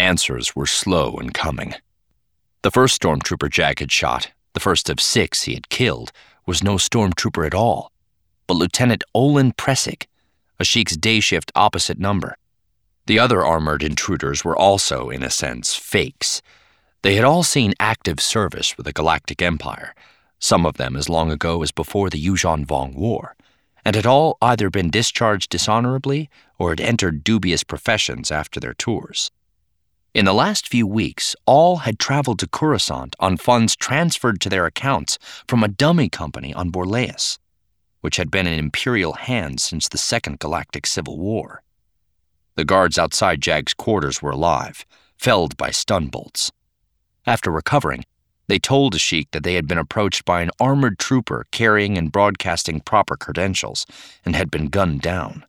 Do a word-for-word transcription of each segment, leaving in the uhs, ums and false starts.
answers were slow in coming. The first stormtrooper Jag had shot, the first of six he had killed, was no stormtrooper at all, but Lieutenant Olin Pressig, Ashik's day-shift opposite number. The other armored intruders were also, in a sense, fakes. They had all seen active service with the Galactic Empire, some of them as long ago as before the Yuuzhan Vong War, and had all either been discharged dishonorably or had entered dubious professions after their tours. In the last few weeks, all had traveled to Coruscant on funds transferred to their accounts from a dummy company on Borlaeus, which had been in Imperial hands since the Second Galactic Civil War. The guards outside Jag's quarters were alive, felled by stun bolts. After recovering, they told Ashik that they had been approached by an armored trooper carrying and broadcasting proper credentials and had been gunned down.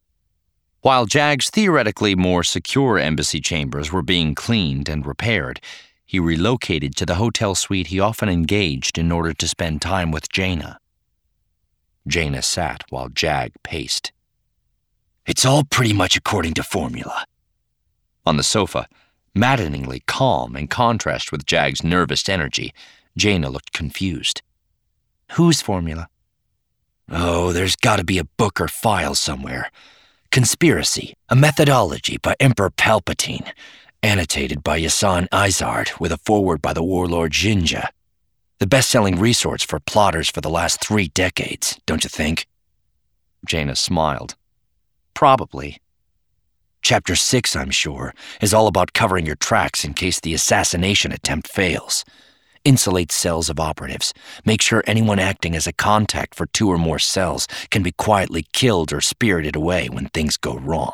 While Jag's theoretically more secure embassy chambers were being cleaned and repaired, he relocated to the hotel suite he often engaged in order to spend time with Jaina. Jaina sat while Jag paced. "It's all pretty much according to formula." On the sofa, maddeningly calm in contrast with Jag's nervous energy, Jaina looked confused. "Whose formula?" "Oh, there's got to be a book or file somewhere. Conspiracy, a methodology by Emperor Palpatine, annotated by Yasan Izard with a foreword by the warlord Jinja. The best-selling resource for plotters for the last three decades, don't you think?" Jaina smiled. "Probably. Chapter six, I'm sure, is all about covering your tracks in case the assassination attempt fails. Insulate cells of operatives. Make sure anyone acting as a contact for two or more cells can be quietly killed or spirited away when things go wrong."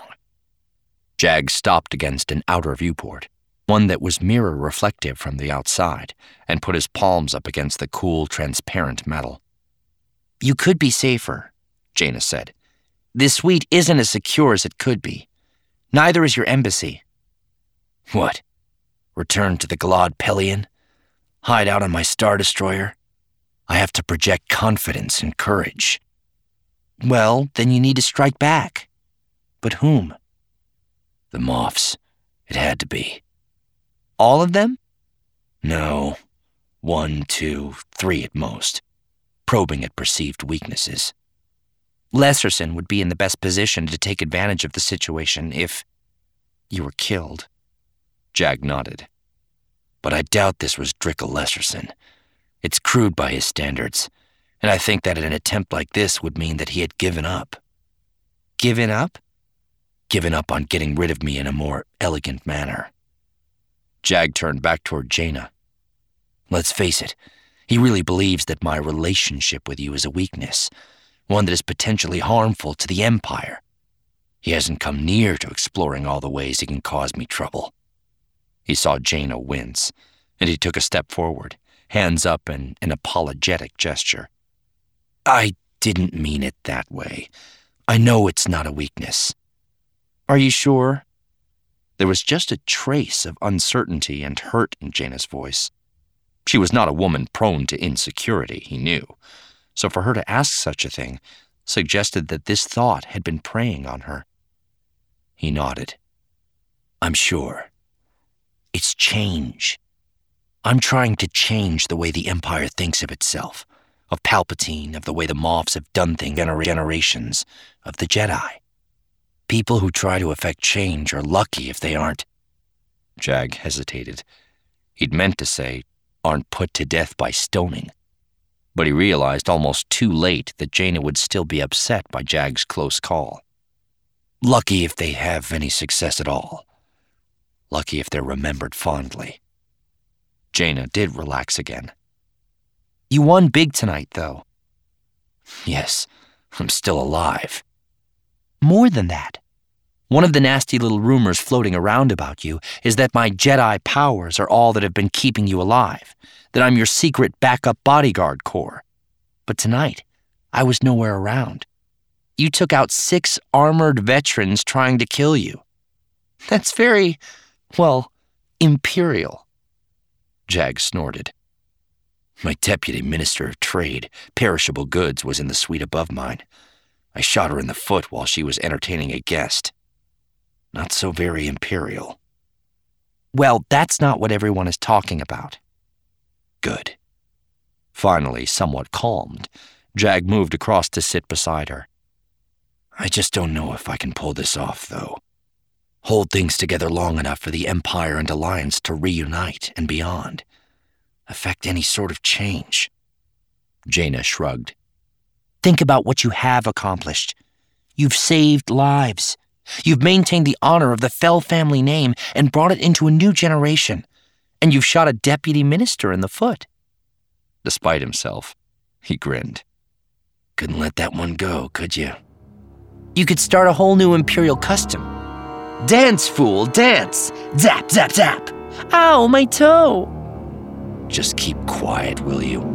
Jag stopped against an outer viewport, one that was mirror-reflective from the outside, and put his palms up against the cool, transparent metal. "You could be safer," Jaina said. "This suite isn't as secure as it could be. Neither is your embassy." "What? Return to the Galad Pelion? Hide out on my Star Destroyer? I have to project confidence and courage." "Well, then you need to strike back. But whom?" "The Moffs. It had to be." "All of them?" "No. One, two, three at most. Probing at perceived weaknesses." "Lesserson would be in the best position to take advantage of the situation if you were killed." Jag nodded. "But I doubt this was Drickel Lesserson. It's crude by his standards, and I think that an attempt like this would mean that he had given up." "Given up?" "Given up on getting rid of me in a more elegant manner." Jag turned back toward Jaina. "Let's face it, he really believes that my relationship with you is a weakness, one that is potentially harmful to the Empire. He hasn't come near to exploring all the ways he can cause me trouble." He saw Jaina wince, and he took a step forward, hands up in an apologetic gesture. "I didn't mean it that way. I know it's not a weakness." "Are you sure?" There was just a trace of uncertainty and hurt in Jaina's voice. She was not a woman prone to insecurity, he knew, so for her to ask such a thing suggested that this thought had been preying on her. He nodded. "I'm sure. It's change. I'm trying to change the way the Empire thinks of itself, of Palpatine, of the way the Moffs have done things for generations, of the Jedi. People who try to effect change are lucky if they aren't—" Jag hesitated. He'd meant to say, "aren't put to death by stoning." But he realized almost too late that Jaina would still be upset by Jag's close call. "Lucky if they have any success at all. Lucky if they're remembered fondly." Jaina did relax again. "You won big tonight, though." "Yes, I'm still alive." "More than that. One of the nasty little rumors floating around about you is that my Jedi powers are all that have been keeping you alive, that I'm your secret backup bodyguard corps. But tonight, I was nowhere around. You took out six armored veterans trying to kill you. That's very, well, imperial." Jag snorted. "My deputy minister of trade, perishable goods, was in the suite above mine. I shot her in the foot while she was entertaining a guest. Not so very imperial." Well, that's not what everyone is talking about. Good. Finally, somewhat calmed, Jag moved across to sit beside her. I just don't know if I can pull this off, though. Hold things together long enough for the Empire and Alliance to reunite and beyond. Affect any sort of change. Jaina shrugged. Think about what you have accomplished. You've saved lives. You've maintained the honor of the Fell family name and brought it into a new generation. And you've shot a deputy minister in the foot. Despite himself, he grinned. Couldn't let that one go, could you? You could start a whole new Imperial custom. Dance, fool, dance! Zap, zap, zap! Ow, my toe! Just keep quiet, will you?